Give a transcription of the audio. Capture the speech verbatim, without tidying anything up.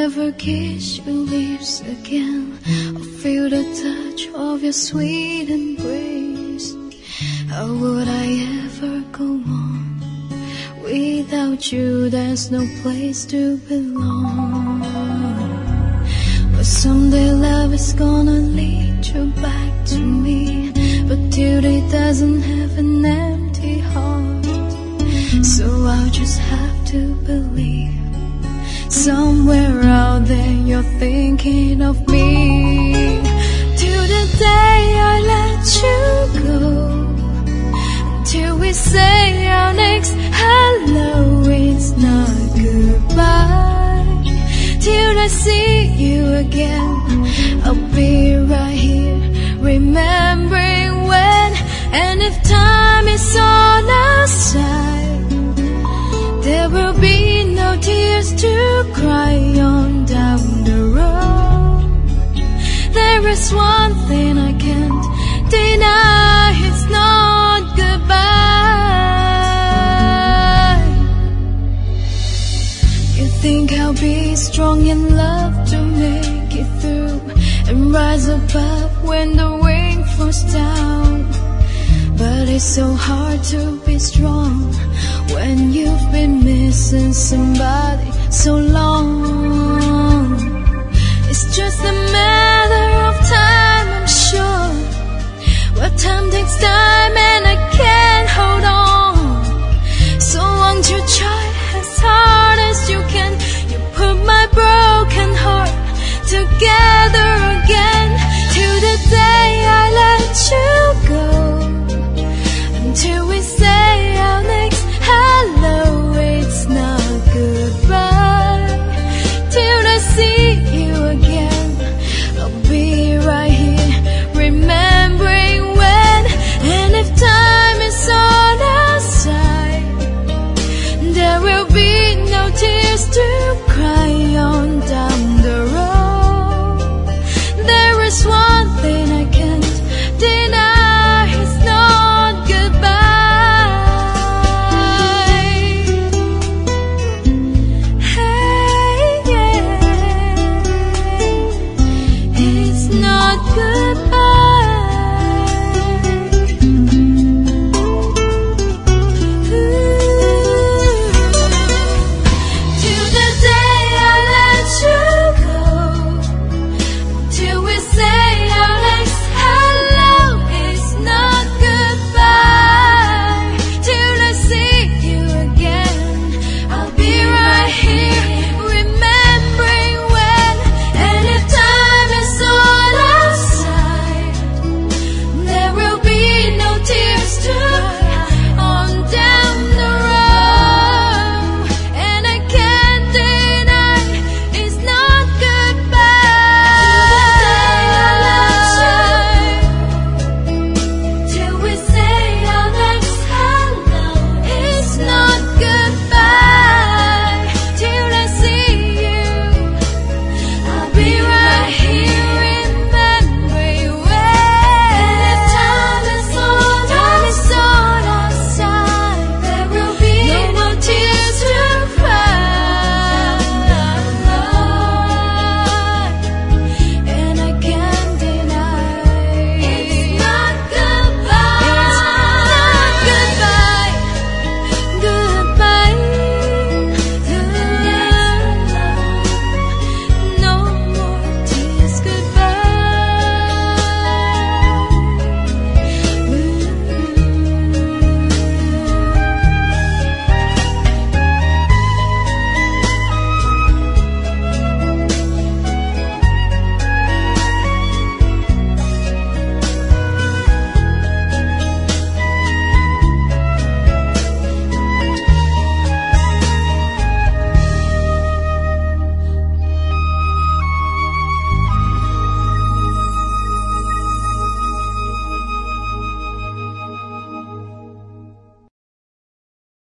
never kiss your lips again, or feel the touch of your sweet embrace, how would I ever go on? Without you there's no place to belong. But someday love is gonna lead you back to me, but duty doesn't have an empty heart. So I'll just have to believe somewhere out there you're thinking of me. Till the day I let you go, till we say our next hello, it's not goodbye. Till I see you again, I'll be right here, remembering when. And if time is on our side, there will be no tears to cry on down the road. There is one thing I can't deny, it's not goodbye. You think I'll be strong in love to make it through and rise above when the wind falls down. But it's so hard to be strong when you've been missing somebody so long.